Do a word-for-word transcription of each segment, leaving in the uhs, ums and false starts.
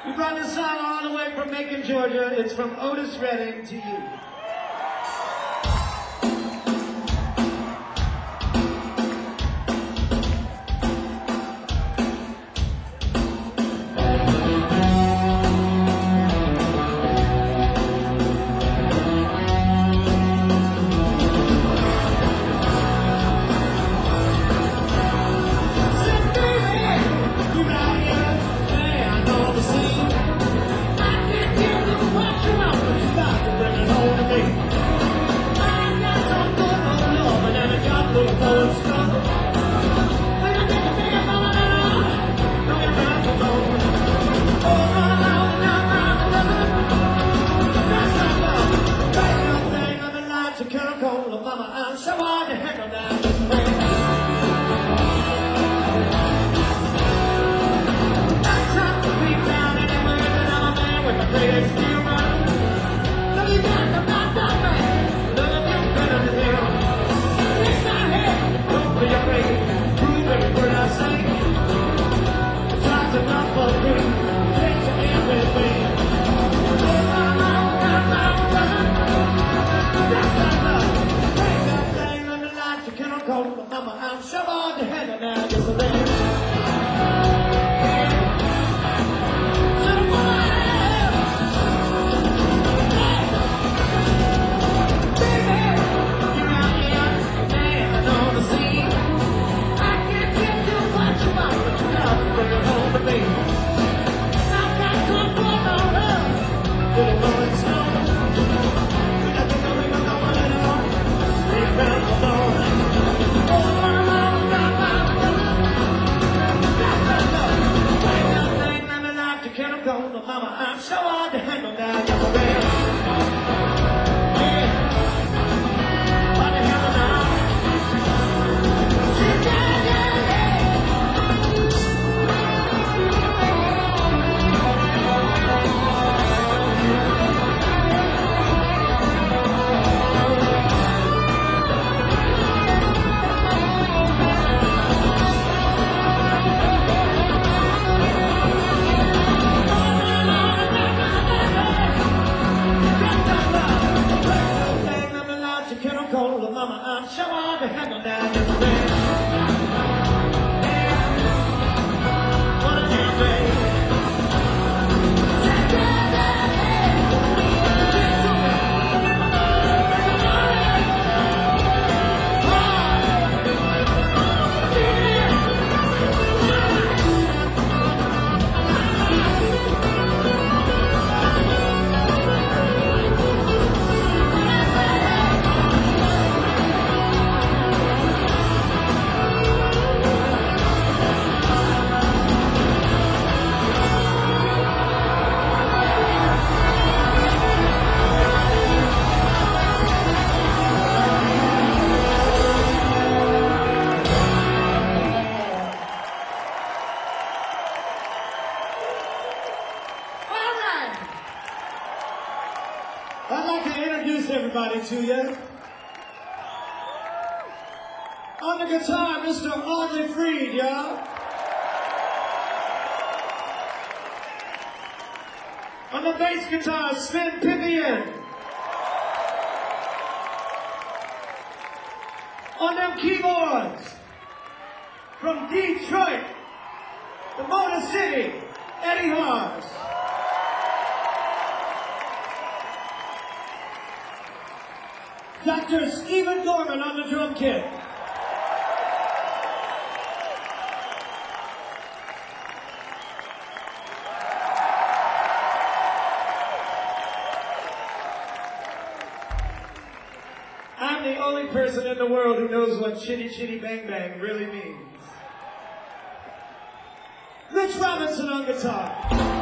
We brought this song all the way from Macon, Georgia. It's from Otis Redding to you. To you. On the guitar, Mister Audley Freed, y'all. On the bass guitar, Sven Pippian. On them keyboards, from Detroit, the Motor City, Eddie Hars. Doctor Stephen Gorman on the drum kit. I'm the only person in the world who knows what chitty chitty bang bang really means. Rich Robinson on guitar.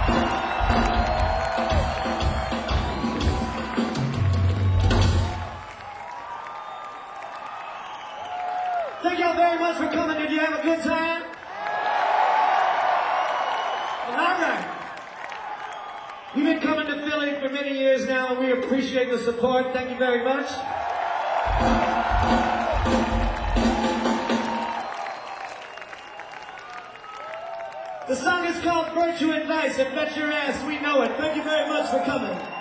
Thank y'all very much for coming. Did you have a good time? All right. We've been coming to Philly for many years now, and we appreciate the support. Thank you very much. The song song is called Virtue and Vice, and bet your ass we know it. Thank you very much for coming.